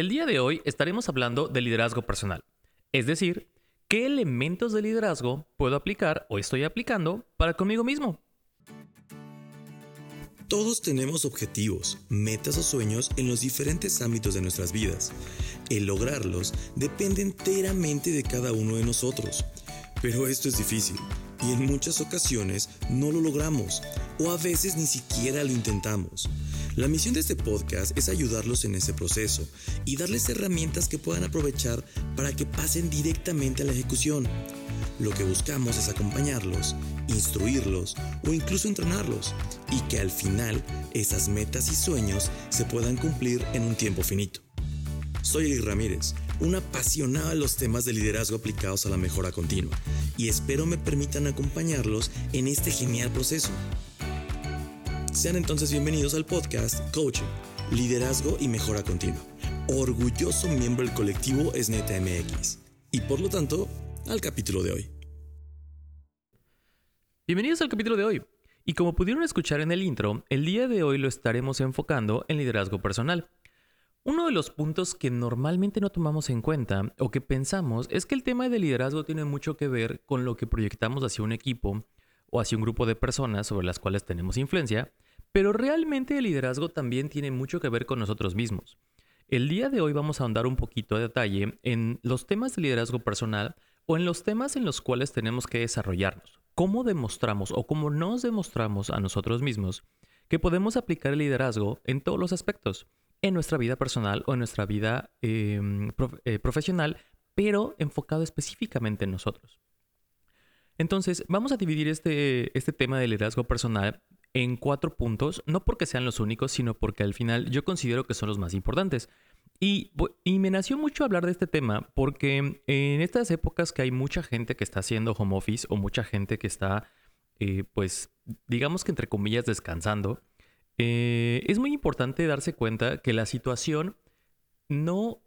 El día de hoy estaremos hablando de liderazgo personal, es decir, qué elementos de liderazgo puedo aplicar o estoy aplicando para conmigo mismo. Todos tenemos objetivos, metas o sueños en los diferentes ámbitos de nuestras vidas. El lograrlos depende enteramente de cada uno de nosotros. Pero esto es difícil y en muchas ocasiones no lo logramos o a veces ni siquiera lo intentamos. La misión de este podcast es ayudarlos en ese proceso y darles herramientas que puedan aprovechar para que pasen directamente a la ejecución. Lo que buscamos es acompañarlos, instruirlos o incluso entrenarlos y que al final esas metas y sueños se puedan cumplir en un tiempo finito. Soy Eli Ramírez, un apasionado de los temas de liderazgo aplicados a la mejora continua y espero me permitan acompañarlos en este genial proceso. Sean entonces bienvenidos al podcast Coaching, Liderazgo y Mejora Continua, orgulloso miembro del colectivo SNETA MX y por lo tanto al capítulo de hoy. Bienvenidos al capítulo de hoy. Y como pudieron escuchar en el intro, el día de hoy lo estaremos enfocando en liderazgo personal. Uno de los puntos que normalmente no tomamos en cuenta o que pensamos es que el tema de liderazgo tiene mucho que ver con lo que proyectamos hacia un equipo o hacia un grupo de personas sobre las cuales tenemos influencia, pero realmente el liderazgo también tiene mucho que ver con nosotros mismos. El día de hoy vamos a ahondar un poquito de detalle en los temas de liderazgo personal o en los temas en los cuales tenemos que desarrollarnos. ¿Cómo demostramos o cómo nos demostramos a nosotros mismos que podemos aplicar el liderazgo en todos los aspectos? En nuestra vida personal o en nuestra vida profesional, pero enfocado específicamente en nosotros. Entonces, vamos a dividir este tema de liderazgo personal en 4 puntos, no porque sean los únicos, sino porque al final yo considero que son los más importantes. Y me nació mucho hablar de este tema porque en estas épocas que hay mucha gente que está haciendo home office o mucha gente que está, pues, digamos que entre comillas descansando, es muy importante darse cuenta que la situación no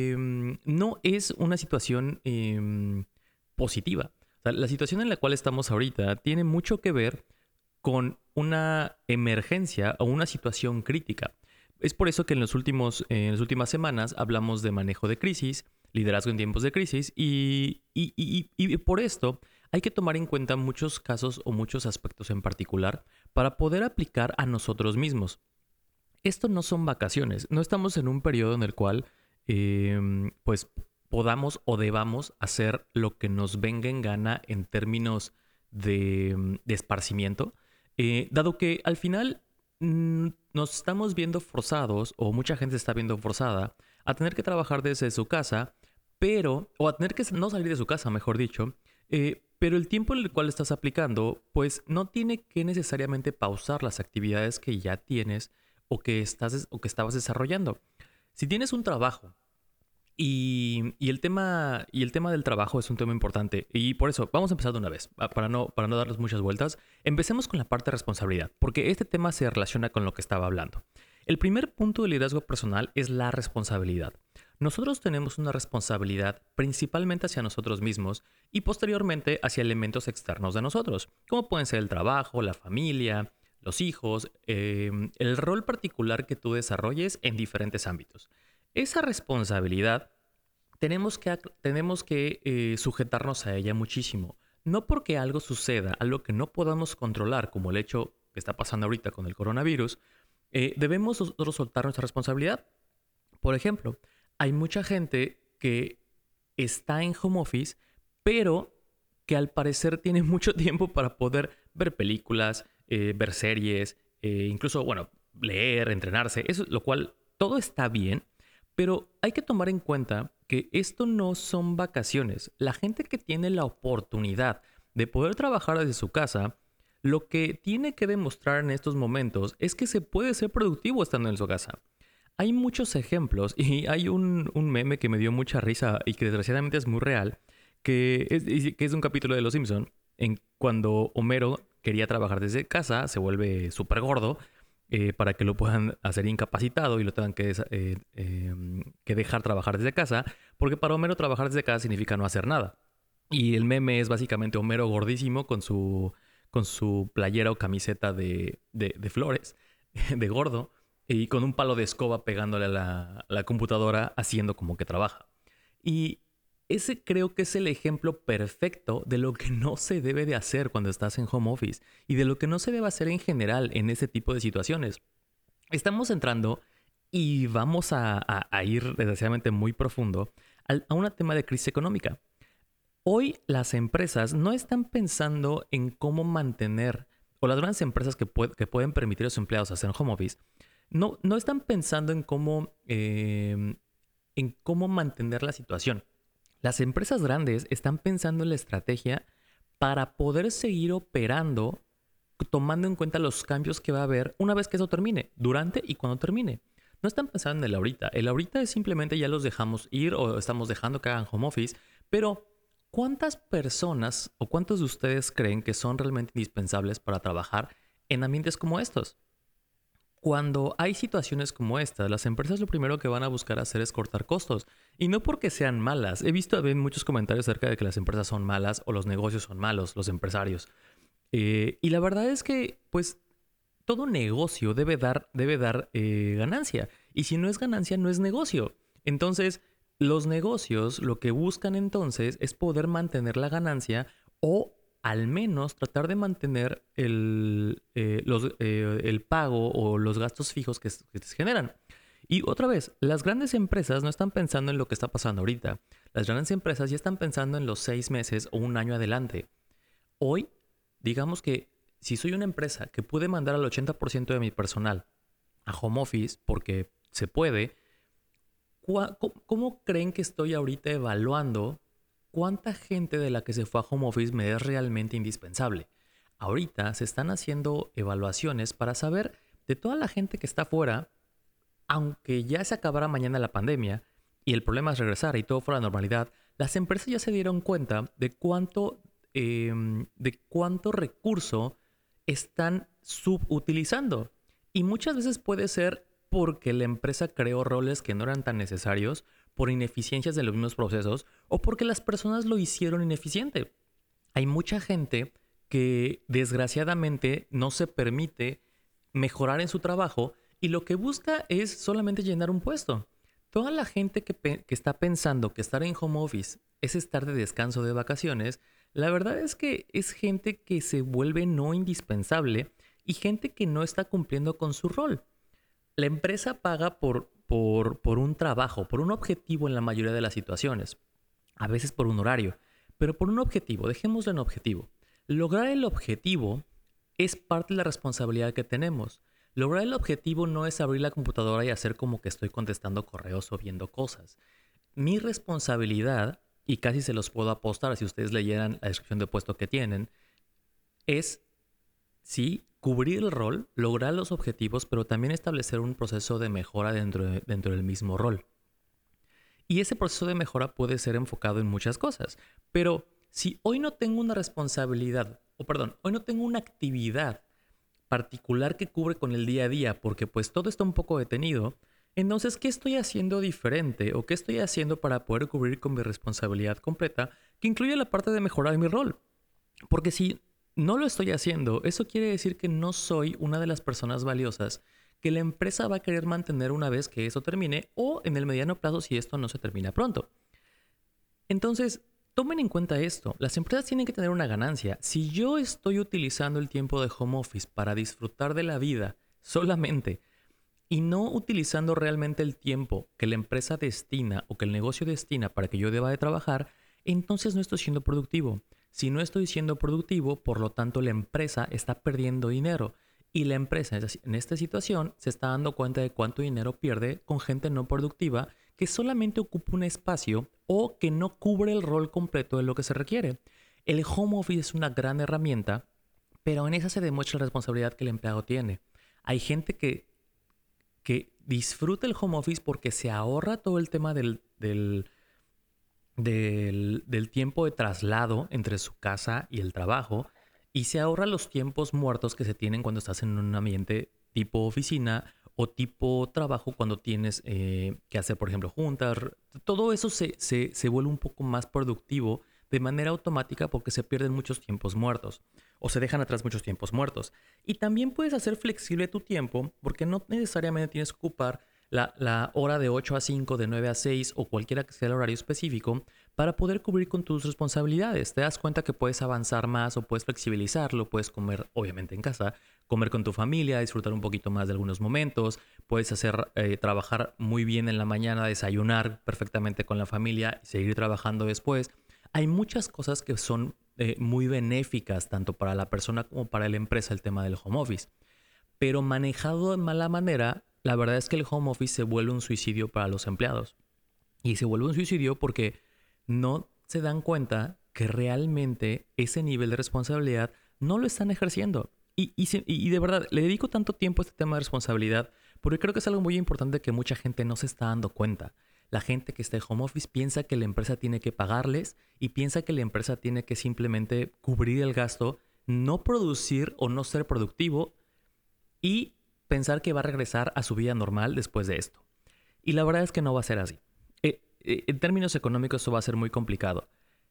es una situación positiva. O sea, la situación en la cual estamos ahorita tiene mucho que ver con una emergencia o una situación crítica. Es por eso que en las últimas semanas hablamos de manejo de crisis, liderazgo en tiempos de crisis y por esto hay que tomar en cuenta muchos casos o muchos aspectos en particular para poder aplicar a nosotros mismos. Esto no son vacaciones, no estamos en un periodo en el cual pues podamos o debamos hacer lo que nos venga en gana en términos de esparcimiento, dado que al final nos estamos viendo forzados, o mucha gente se está viendo forzada, a tener que trabajar desde su casa, o a tener que no salir de su casa, mejor dicho, pero el tiempo en el cual estás aplicando, pues no tiene que necesariamente pausar las actividades que ya tienes o que estabas desarrollando. Si tienes un trabajo y el tema del trabajo es un tema importante. Y por eso, vamos a empezar de una vez, para no darles muchas vueltas. Empecemos con la parte de responsabilidad, porque este tema se relaciona con lo que estaba hablando. El primer punto de liderazgo personal es la responsabilidad. Nosotros tenemos una responsabilidad principalmente hacia nosotros mismos y posteriormente hacia elementos externos de nosotros, como pueden ser el trabajo, la familia, los hijos, el rol particular que tú desarrolles en diferentes ámbitos. Esa responsabilidad tenemos que sujetarnos a ella muchísimo. No porque algo suceda, algo que no podamos controlar, como el hecho que está pasando ahorita con el coronavirus, debemos nosotros soltar nuestra responsabilidad. Por ejemplo, hay mucha gente que está en home office, pero que al parecer tiene mucho tiempo para poder ver películas, ver series, incluso, bueno, leer, entrenarse, eso, lo cual todo está bien. Pero hay que tomar en cuenta que esto no son vacaciones. La gente que tiene la oportunidad de poder trabajar desde su casa, lo que tiene que demostrar en estos momentos es que se puede ser productivo estando en su casa. Hay muchos ejemplos y hay un meme que me dio mucha risa y que desgraciadamente es muy real, que es un capítulo de Los Simpson, en cuando Homero quería trabajar desde casa, se vuelve súper gordo, para que lo puedan hacer incapacitado y lo tengan que dejar trabajar desde casa, porque para Homero trabajar desde casa significa no hacer nada. Y el meme es básicamente Homero gordísimo con su playera o camiseta de flores, de gordo, y con un palo de escoba pegándole a la computadora haciendo como que trabaja. Y ese creo que es el ejemplo perfecto de lo que no se debe de hacer cuando estás en home office y de lo que no se debe hacer en general en ese tipo de situaciones. Estamos entrando y vamos a ir desgraciadamente muy profundo a un tema de crisis económica. Hoy las empresas no están pensando en cómo mantener, o las grandes empresas que pueden permitir a sus empleados hacer home office, no están pensando en cómo mantener la situación. Las empresas grandes están pensando en la estrategia para poder seguir operando tomando en cuenta los cambios que va a haber una vez que eso termine, durante y cuando termine. No están pensando en el ahorita. El ahorita es simplemente ya los dejamos ir o estamos dejando que hagan home office, pero ¿cuántas personas o cuántos de ustedes creen que son realmente indispensables para trabajar en ambientes como estos? Cuando hay situaciones como estas, las empresas lo primero que van a buscar hacer es cortar costos. Y no porque sean malas. He visto muchos comentarios acerca de que las empresas son malas o los negocios son malos, los empresarios. Y la verdad es que, pues, todo negocio debe dar ganancia. Y si no es ganancia, no es negocio. Entonces, los negocios lo que buscan entonces es poder mantener la ganancia o al menos tratar de mantener el pago o los gastos fijos que se generan. Y otra vez, las grandes empresas no están pensando en lo que está pasando ahorita. Las grandes empresas ya están pensando en los 6 meses o un año adelante. Hoy, digamos que si soy una empresa que puede mandar al 80% de mi personal a home office porque se puede, ¿cómo creen que estoy ahorita evaluando cuánta gente de la que se fue a home office me es realmente indispensable? Ahorita se están haciendo evaluaciones para saber de toda la gente que está fuera, aunque ya se acabara mañana la pandemia y el problema es regresar y todo fuera la normalidad, las empresas ya se dieron cuenta de cuánto recurso están subutilizando. Y muchas veces puede ser porque la empresa creó roles que no eran tan necesarios, por ineficiencias de los mismos procesos o porque las personas lo hicieron ineficiente. Hay mucha gente que desgraciadamente no se permite mejorar en su trabajo y lo que busca es solamente llenar un puesto. Toda la gente que está pensando que estar en home office es estar de descanso de vacaciones, la verdad es que es gente que se vuelve no indispensable y gente que no está cumpliendo con su rol. La empresa paga por un trabajo, por un objetivo en la mayoría de las situaciones, a veces por un horario, pero por un objetivo, dejémoslo en objetivo. Lograr el objetivo es parte de la responsabilidad que tenemos. Lograr el objetivo no es abrir la computadora y hacer como que estoy contestando correos o viendo cosas. Mi responsabilidad, y casi se los puedo apostar si ustedes leyeran la descripción de puesto que tienen, es sí cubrir el rol, lograr los objetivos, pero también establecer un proceso de mejora dentro del mismo rol. Y ese proceso de mejora puede ser enfocado en muchas cosas. Pero si hoy no tengo una responsabilidad, hoy no tengo una actividad particular que cubre con el día a día, porque pues todo está un poco detenido, entonces, ¿qué estoy haciendo diferente o qué estoy haciendo para poder cubrir con mi responsabilidad completa, que incluye la parte de mejorar mi rol? Porque si no lo estoy haciendo, eso quiere decir que no soy una de las personas valiosas que la empresa va a querer mantener una vez que eso termine o en el mediano plazo si esto no se termina pronto. Entonces, tomen en cuenta esto. Las empresas tienen que tener una ganancia. Si yo estoy utilizando el tiempo de home office para disfrutar de la vida solamente y no utilizando realmente el tiempo que la empresa destina o que el negocio destina para que yo deba de trabajar, entonces no estoy siendo productivo. Si no estoy siendo productivo, por lo tanto la empresa está perdiendo dinero. Y la empresa en esta situación se está dando cuenta de cuánto dinero pierde con gente no productiva que solamente ocupa un espacio o que no cubre el rol completo de lo que se requiere. El home office es una gran herramienta, pero en esa se demuestra la responsabilidad que el empleado tiene. Hay gente que disfruta el home office porque se ahorra todo el tema del tiempo de traslado entre su casa y el trabajo y se ahorra los tiempos muertos que se tienen cuando estás en un ambiente tipo oficina o tipo trabajo cuando tienes que hacer, por ejemplo, juntas. Todo eso se vuelve un poco más productivo de manera automática porque se pierden muchos tiempos muertos o se dejan atrás muchos tiempos muertos. Y también puedes hacer flexible tu tiempo porque no necesariamente tienes que ocupar la hora de 8 a 5, de 9 a 6 o cualquiera que sea el horario específico para poder cubrir con tus responsabilidades. Te das cuenta que puedes avanzar más o puedes flexibilizarlo, puedes comer obviamente en casa, comer con tu familia, disfrutar un poquito más de algunos momentos, puedes trabajar muy bien en la mañana, desayunar perfectamente con la familia y seguir trabajando después. Hay muchas cosas que son muy benéficas tanto para la persona como para la empresa el tema del home office. Pero manejado de mala manera, la verdad es que el home office se vuelve un suicidio para los empleados. Y se vuelve un suicidio porque no se dan cuenta que realmente ese nivel de responsabilidad no lo están ejerciendo. Y de verdad, le dedico tanto tiempo a este tema de responsabilidad porque creo que es algo muy importante que mucha gente no se está dando cuenta. La gente que está en home office piensa que la empresa tiene que pagarles y piensa que la empresa tiene que simplemente cubrir el gasto, no producir o no ser productivo y pensar que va a regresar a su vida normal después de esto. Y la verdad es que no va a ser así. En términos económicos esto va a ser muy complicado.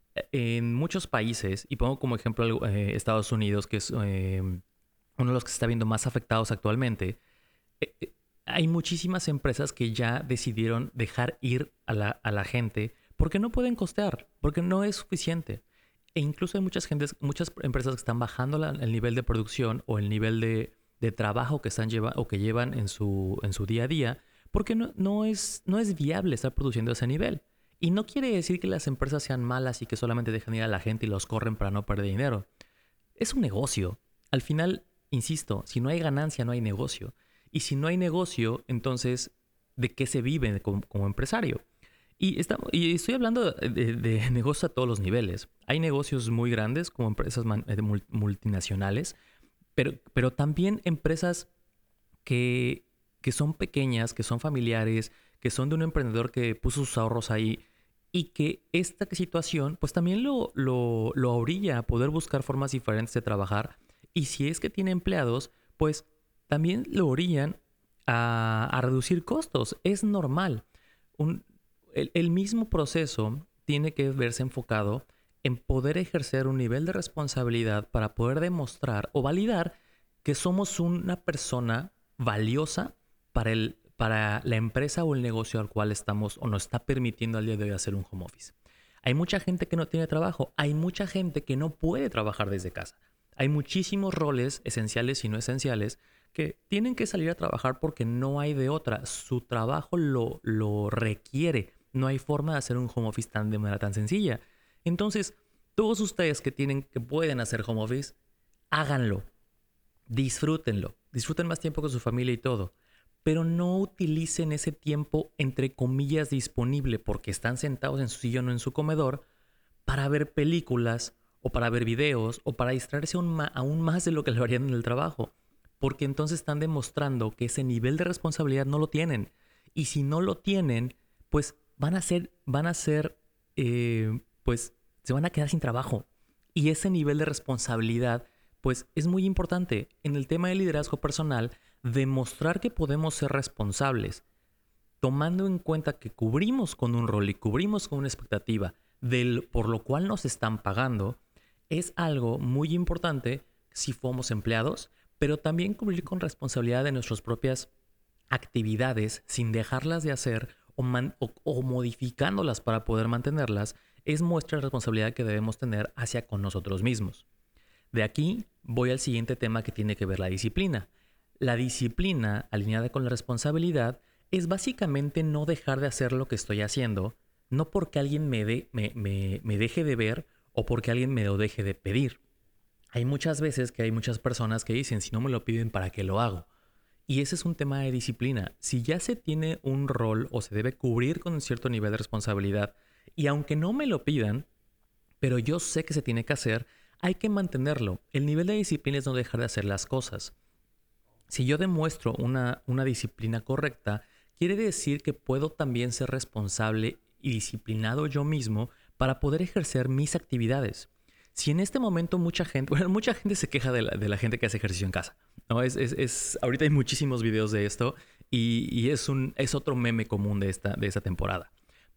En muchos países, y pongo como ejemplo Estados Unidos, que es uno de los que se está viendo más afectados actualmente, hay muchísimas empresas que ya decidieron dejar ir a la gente porque no pueden costear, porque no es suficiente. E incluso hay muchas empresas que están bajando el nivel de producción o el nivel de trabajo que llevan en su día a día, porque no es viable estar produciendo a ese nivel. Y no quiere decir que las empresas sean malas y que solamente dejan ir a la gente y los corren para no perder dinero. Es un negocio. Al final, insisto, si no hay ganancia, no hay negocio. Y si no hay negocio, entonces, ¿de qué se vive como empresario? Y estoy hablando de negocios a todos los niveles. Hay negocios muy grandes como empresas multinacionales, pero también empresas que son pequeñas, que son familiares, que son de un emprendedor que puso sus ahorros ahí y que esta situación pues también lo orilla a poder buscar formas diferentes de trabajar. Y si es que tiene empleados, pues también lo orillan a reducir costos. Es normal. El mismo proceso tiene que verse enfocado en poder ejercer un nivel de responsabilidad para poder demostrar o validar que somos una persona valiosa para la empresa o el negocio al cual estamos o nos está permitiendo al día de hoy hacer un home office. Hay mucha gente que no tiene trabajo, hay mucha gente que no puede trabajar desde casa. Hay muchísimos roles esenciales y no esenciales que tienen que salir a trabajar porque no hay de otra. Su trabajo lo requiere. No hay forma de hacer un home office de manera tan sencilla. Entonces, todos ustedes que pueden hacer home office, háganlo. Disfrútenlo. Disfruten más tiempo con su familia y todo. Pero no utilicen ese tiempo, entre comillas, disponible porque están sentados en su sillón o en su comedor para ver películas o para ver videos o para distraerse aún más de lo que lo harían en el trabajo. Porque entonces están demostrando que ese nivel de responsabilidad no lo tienen. Y si no lo tienen, pues pues se van a quedar sin trabajo. Y ese nivel de responsabilidad, pues es muy importante. En el tema del liderazgo personal, demostrar que podemos ser responsables, tomando en cuenta que cubrimos con un rol y cubrimos con una expectativa por lo cual nos están pagando, es algo muy importante si fuimos empleados, pero también cubrir con responsabilidad de nuestras propias actividades sin dejarlas de hacer o modificándolas para poder mantenerlas, es muestra responsabilidad que debemos tener hacia con nosotros mismos. De aquí voy al siguiente tema que tiene que ver la disciplina. La disciplina, alineada con la responsabilidad, es básicamente no dejar de hacer lo que estoy haciendo, no porque alguien me deje de ver o porque alguien me lo deje de pedir. Hay muchas veces que hay muchas personas que dicen, si no me lo piden, ¿para qué lo hago? Y ese es un tema de disciplina. Si ya se tiene un rol o se debe cubrir con un cierto nivel de responsabilidad, y aunque no me lo pidan, pero yo sé que se tiene que hacer, hay que mantenerlo. El nivel de disciplina es no dejar de hacer las cosas. Si yo demuestro una disciplina correcta, quiere decir que puedo también ser responsable y disciplinado yo mismo para poder ejercer mis actividades. Si en este momento mucha gente se queja de la gente que hace ejercicio en casa, ¿no? Ahorita hay muchísimos videos de esto y es otro meme común de esta temporada.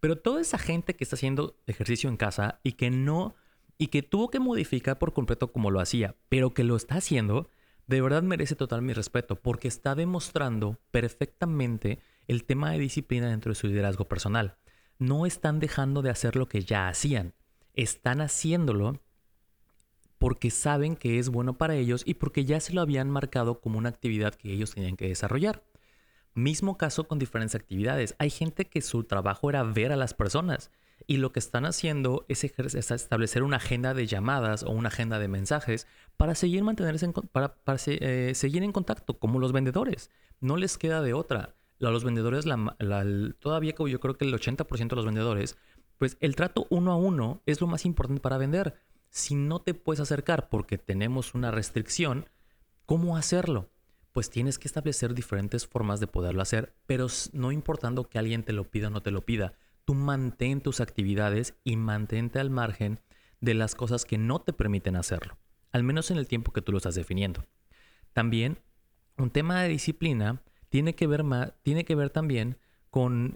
Pero toda esa gente que está haciendo ejercicio en casa y que tuvo que modificar por completo como lo hacía, pero que lo está haciendo, de verdad merece total mi respeto porque está demostrando perfectamente el tema de disciplina dentro de su liderazgo personal. No están dejando de hacer lo que ya hacían. Están haciéndolo porque saben que es bueno para ellos y porque ya se lo habían marcado como una actividad que ellos tenían que desarrollar. Mismo caso con diferentes actividades. Hay gente que su trabajo era ver a las personas y lo que están haciendo es establecer una agenda de llamadas o una agenda de mensajes para seguir seguir en contacto, como los vendedores. No les queda de otra. A los vendedores, todavía yo creo que el 80% de los vendedores, pues el trato uno a uno es lo más importante para vender. Si no te puedes acercar porque tenemos una restricción, ¿cómo hacerlo? Pues tienes que establecer diferentes formas de poderlo hacer, pero no importando que alguien te lo pida o no te lo pida. Tú mantén tus actividades y mantente al margen de las cosas que no te permiten hacerlo, al menos en el tiempo que tú lo estás definiendo. También, un tema de disciplina tiene que ver también con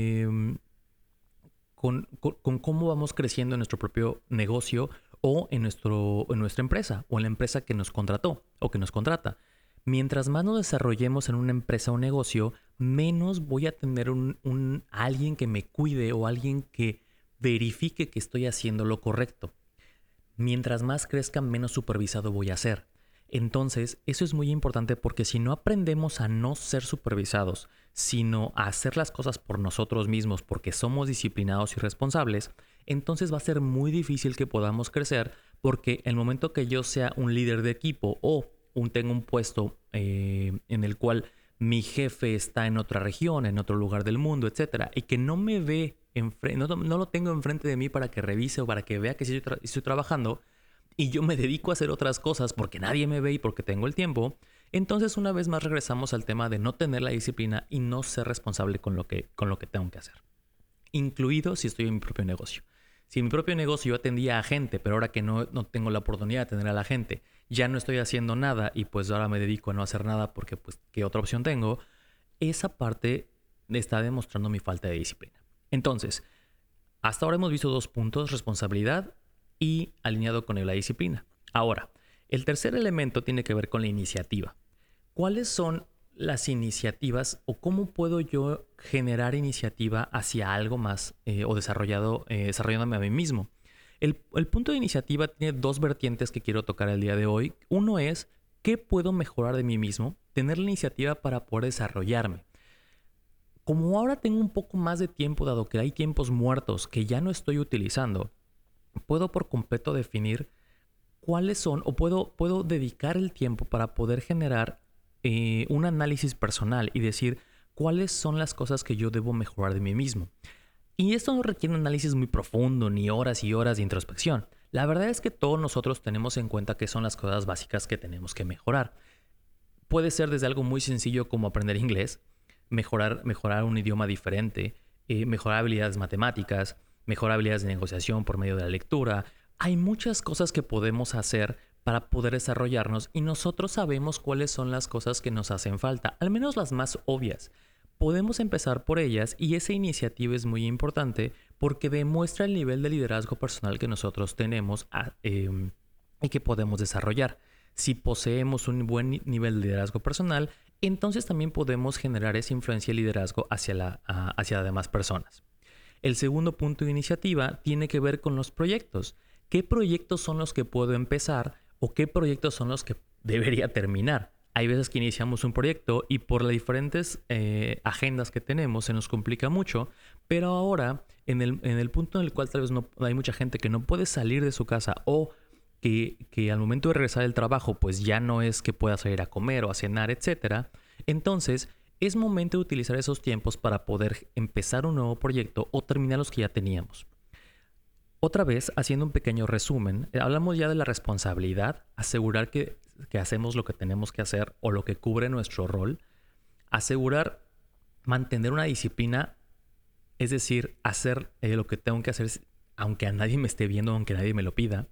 cómo vamos creciendo en nuestro propio negocio o en nuestra empresa o en la empresa que nos contrató o que nos contrata. Mientras más nos desarrollemos en una empresa o negocio, menos voy a tener alguien que me cuide o alguien que verifique que estoy haciendo lo correcto. Mientras más crezca, menos supervisado voy a ser. Entonces, eso es muy importante porque si no aprendemos a no ser supervisados, sino a hacer las cosas por nosotros mismos porque somos disciplinados y responsables, entonces va a ser muy difícil que podamos crecer porque el momento que yo sea un líder de equipo o tengo un puesto en el cual mi jefe está en otra región, en otro lugar del mundo, etcétera, y que no me ve, no lo tengo enfrente de mí para que revise o para que vea que sí estoy trabajando, y yo me dedico a hacer otras cosas porque nadie me ve y porque tengo el tiempo, entonces una vez más regresamos al tema de no tener la disciplina y no ser responsable con lo que tengo que hacer. Incluido si estoy en mi propio negocio. Si en mi propio negocio yo atendía a gente, pero ahora que no tengo la oportunidad de atender a la gente, ya no estoy haciendo nada y pues ahora me dedico a no hacer nada porque pues ¿qué otra opción tengo? Esa parte está demostrando mi falta de disciplina. Entonces, hasta ahora hemos visto 2 puntos, responsabilidad y alineado con la disciplina. Ahora, el tercer elemento tiene que ver con la iniciativa. ¿Cuáles son las iniciativas o cómo puedo yo generar iniciativa hacia algo más o desarrollándome a mí mismo? El punto de iniciativa tiene 2 vertientes que quiero tocar el día de hoy. Uno es, ¿qué puedo mejorar de mí mismo? Tener la iniciativa para poder desarrollarme. Como ahora tengo un poco más de tiempo, dado que hay tiempos muertos que ya no estoy utilizando, puedo por completo definir cuáles son, o puedo dedicar el tiempo para poder generar un análisis personal y decir cuáles son las cosas que yo debo mejorar de mí mismo. Y esto no requiere un análisis muy profundo ni horas y horas de introspección. La verdad es que todos nosotros tenemos en cuenta qué son las cosas básicas que tenemos que mejorar. Puede ser desde algo muy sencillo como aprender inglés, mejorar un idioma diferente, mejorar habilidades matemáticas, mejorar habilidades de negociación por medio de la lectura. Hay muchas cosas que podemos hacer para poder desarrollarnos y nosotros sabemos cuáles son las cosas que nos hacen falta, al menos las más obvias. Podemos empezar por ellas y esa iniciativa es muy importante porque demuestra el nivel de liderazgo personal que nosotros tenemos y que podemos desarrollar. Si poseemos un buen nivel de liderazgo personal, entonces también podemos generar esa influencia de liderazgo hacia las demás personas. El segundo punto de iniciativa tiene que ver con los proyectos. ¿Qué proyectos son los que puedo empezar o qué proyectos son los que debería terminar? Hay veces que iniciamos un proyecto y por las diferentes agendas que tenemos se nos complica mucho, pero ahora en el punto en el cual tal vez no hay mucha gente que no puede salir de su casa o que al momento de regresar del trabajo pues ya no es que pueda salir a comer o a cenar, etcétera. Entonces es momento de utilizar esos tiempos para poder empezar un nuevo proyecto o terminar los que ya teníamos. Otra vez, haciendo un pequeño resumen, hablamos ya de la responsabilidad, asegurar que hacemos lo que tenemos que hacer o lo que cubre nuestro rol, mantener una disciplina, es decir, hacer lo que tengo que hacer aunque a nadie me esté viendo, aunque nadie me lo pida.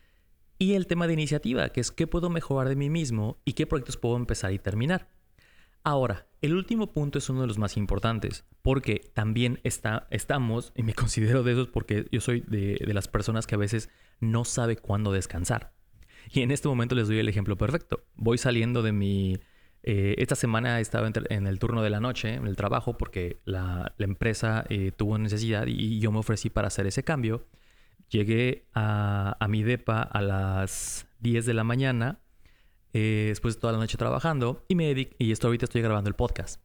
Y el tema de iniciativa, que es qué puedo mejorar de mí mismo y qué proyectos puedo empezar y terminar. Ahora, el último punto es uno de los más importantes, porque también estamos, y me considero de esos porque yo soy de las personas que a veces no sabe cuándo descansar. Y en este momento les doy el ejemplo perfecto. Voy saliendo de esta semana estaba en el turno de la noche, en el trabajo, porque la empresa tuvo necesidad y yo me ofrecí para hacer ese cambio. Llegué a mi depa a las 10 de la mañana. Después de toda la noche trabajando y ahorita estoy grabando el podcast.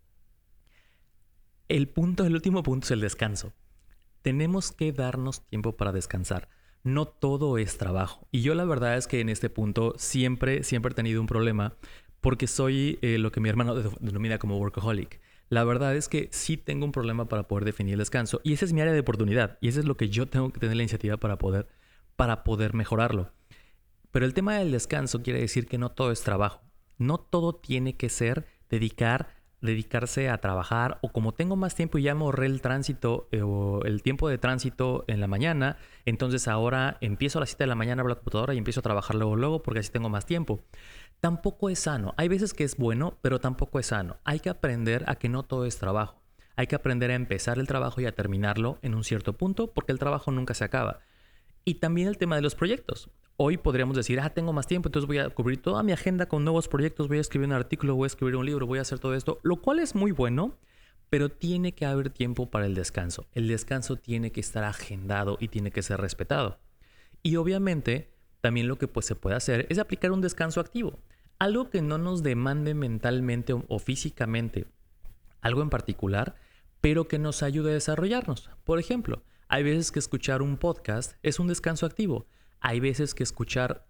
El último punto es el descanso. Tenemos que darnos tiempo para descansar. No todo es trabajo. Y yo la verdad es que en este punto siempre he tenido un problema porque soy lo que mi hermano denomina como workaholic. La verdad es que sí tengo un problema para poder definir el descanso y esa es mi área de oportunidad y eso es lo que yo tengo que tener la iniciativa para poder mejorarlo. Pero el tema del descanso quiere decir que no todo es trabajo. No todo tiene que ser dedicarse a trabajar o como tengo más tiempo y ya me ahorré el tránsito o el tiempo de tránsito en la mañana, entonces ahora empiezo a las 7 de la mañana a la computadora y empiezo a trabajar luego porque así tengo más tiempo. Tampoco es sano. Hay veces que es bueno, pero tampoco es sano. Hay que aprender a que no todo es trabajo. Hay que aprender a empezar el trabajo y a terminarlo en un cierto punto porque el trabajo nunca se acaba. Y también el tema de los proyectos. Hoy podríamos decir, tengo más tiempo, entonces voy a cubrir toda mi agenda con nuevos proyectos, voy a escribir un artículo, voy a escribir un libro, voy a hacer todo esto, lo cual es muy bueno, pero tiene que haber tiempo para el descanso. El descanso tiene que estar agendado y tiene que ser respetado. Y obviamente, también lo que se puede hacer es aplicar un descanso activo. Algo que no nos demande mentalmente o físicamente algo en particular, pero que nos ayude a desarrollarnos. Por ejemplo, hay veces que escuchar un podcast es un descanso activo. Hay veces que escuchar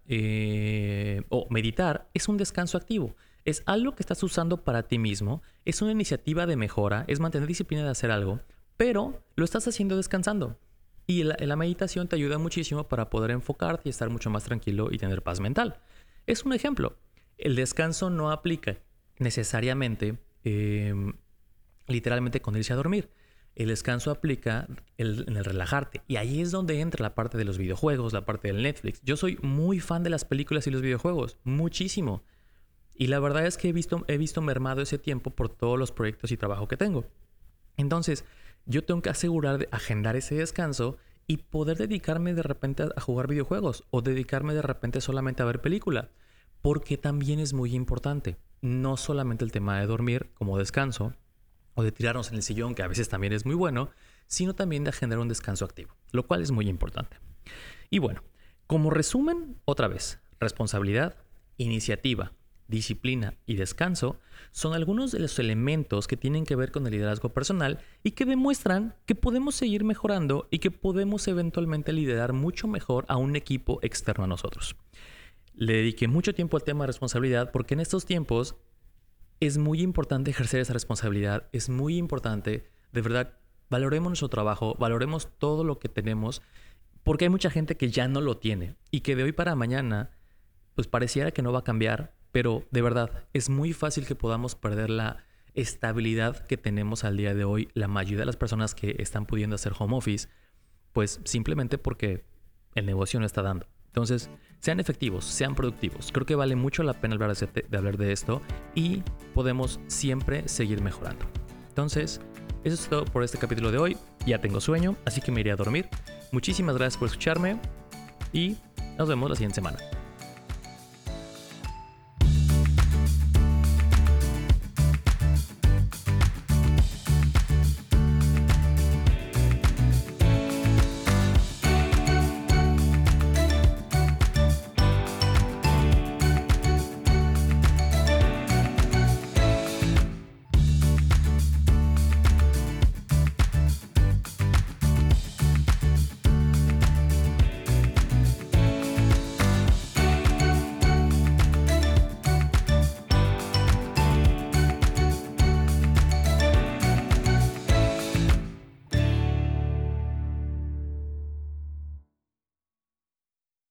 o meditar es un descanso activo. Es algo que estás usando para ti mismo. Es una iniciativa de mejora. Es mantener disciplina de hacer algo. Pero lo estás haciendo descansando. Y la meditación te ayuda muchísimo para poder enfocarte y estar mucho más tranquilo y tener paz mental. Es un ejemplo. El descanso no aplica necesariamente literalmente con irse a dormir. El descanso aplica en el relajarte. Y ahí es donde entra la parte de los videojuegos, la parte del Netflix. Yo soy muy fan de las películas y los videojuegos. Muchísimo. Y la verdad es que he visto mermado ese tiempo por todos los proyectos y trabajo que tengo. Entonces, yo tengo que asegurar de agendar ese descanso y poder dedicarme de repente a jugar videojuegos o dedicarme de repente solamente a ver película. Porque también es muy importante. No solamente el tema de dormir como descanso, o de tirarnos en el sillón, que a veces también es muy bueno, sino también de generar un descanso activo, lo cual es muy importante. Y bueno, como resumen, otra vez, responsabilidad, iniciativa, disciplina y descanso son algunos de los elementos que tienen que ver con el liderazgo personal y que demuestran que podemos seguir mejorando y que podemos eventualmente liderar mucho mejor a un equipo externo a nosotros. Le dediqué mucho tiempo al tema de responsabilidad porque en estos tiempos es muy importante ejercer esa responsabilidad, es muy importante, de verdad, valoremos nuestro trabajo, valoremos todo lo que tenemos, porque hay mucha gente que ya no lo tiene y que de hoy para mañana, pues pareciera que no va a cambiar, pero de verdad, es muy fácil que podamos perder la estabilidad que tenemos al día de hoy, la mayoría de las personas que están pudiendo hacer home office, pues simplemente porque el negocio no está dando. Entonces, sean efectivos, sean productivos. Creo que vale mucho la pena hablar de esto y podemos siempre seguir mejorando. Entonces, eso es todo por este capítulo de hoy. Ya tengo sueño, así que me iré a dormir. Muchísimas gracias por escucharme y nos vemos la siguiente semana.